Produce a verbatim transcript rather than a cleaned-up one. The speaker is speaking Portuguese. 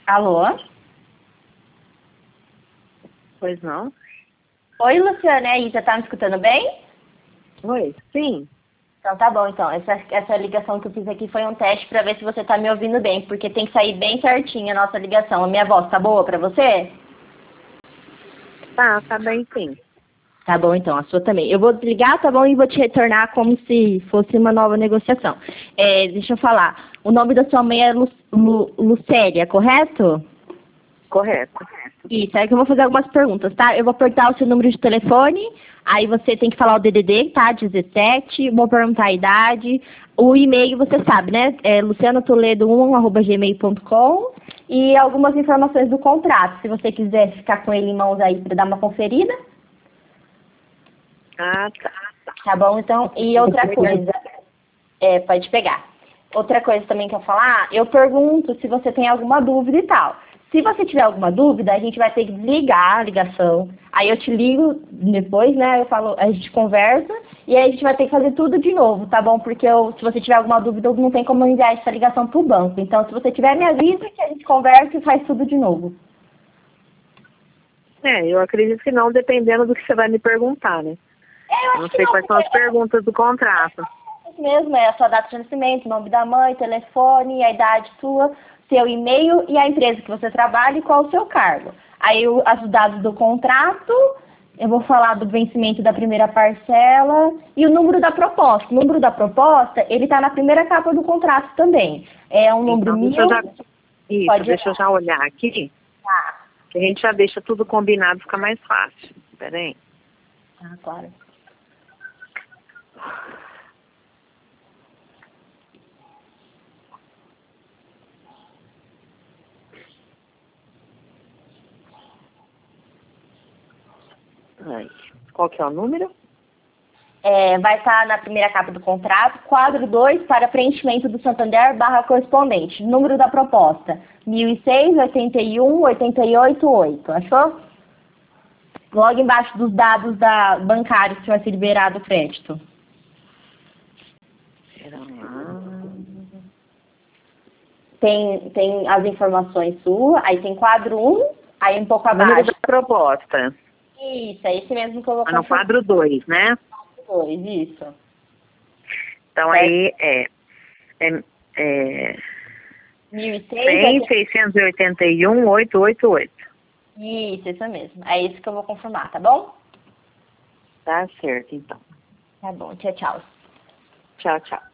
Alô? Pois não? Oi, Luciana, é Isa, tá me escutando bem? Oi, sim. Então tá bom, então. Essa, essa ligação que eu fiz aqui foi um teste pra ver se você tá me ouvindo bem, porque tem que sair bem certinho a nossa ligação. A minha voz tá boa pra você? Tá, tá bem sim. Tá bom, então, a sua também. Eu vou desligar, tá bom? E vou te retornar como se fosse uma nova negociação. É, deixa eu falar. O nome da sua mãe é Lu, Lu, Lucélia, correto? Correto. Isso, aí que eu vou fazer algumas perguntas, tá? Eu vou apertar o seu número de telefone, aí você tem que falar o D D D, tá? dezessete, vou perguntar a idade, o e-mail você sabe, né? É luciano toledo um arroba gmail ponto com e algumas informações do contrato, se você quiser ficar com ele em mãos aí para dar uma conferida. Ah, tá. Tá bom, então, e outra coisa, é, pode pegar. Outra coisa também que eu falar, eu pergunto se você tem alguma dúvida e tal. Se você tiver alguma dúvida, a gente vai ter que desligar a ligação. Aí eu te ligo depois, né? Eu falo, a gente conversa e aí a gente vai ter que fazer tudo de novo, tá bom? Porque eu, se você tiver alguma dúvida, não tem como enviar essa ligação pro banco. Então, se você tiver, me avisa que a gente conversa e faz tudo de novo. É, eu acredito que não, dependendo do que você vai me perguntar, né? É, eu Eu acho não que sei não, quais são as porque perguntas do contrato. isso mesmo, é a sua data de nascimento, o nome da mãe, telefone, a idade sua, seu e-mail e a empresa que você trabalha e qual o seu cargo. Aí o- os dados do contrato, eu vou falar do vencimento da primeira parcela e o número da proposta. O número da proposta, ele está na primeira capa do contrato também. É um número Então, deixa mil. eu já... Isso, Pode deixa eu já olhar aqui, tá. que a gente já deixa tudo combinado, fica mais fácil. Pera aí. Ah, claro. Aí. Qual que é o número? É, vai estar na primeira capa do contrato, quadro dois para preenchimento do Santander barra correspondente. Número da proposta, mil e seis, oitenta e um, oitenta e oito, oito. Achou? Logo embaixo dos dados da bancários que vai ser liberado o crédito. Pera lá. Tem, tem as informações suas, aí tem quadro um, aí um pouco Número abaixo. da proposta. Isso, é esse mesmo que eu vou Tá no confirmar. quadro dois, né? Dois, isso. Então Certo? aí é... é, é mil e seis, cem, oitenta... seiscentos e oitenta e um, oitocentos e oitenta e oito. Isso, isso mesmo. É isso que eu vou confirmar, tá bom? Tá certo, então. Tá bom, tchau, tchau. Tchau, tchau.